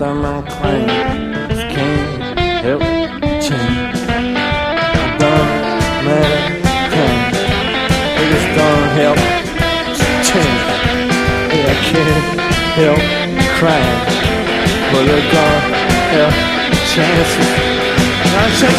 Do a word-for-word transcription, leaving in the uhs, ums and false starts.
time I'm crying, just can't help change. I don't matter crying, I just don't help change. Yeah, I can't help crying, but I don't help chances. I change.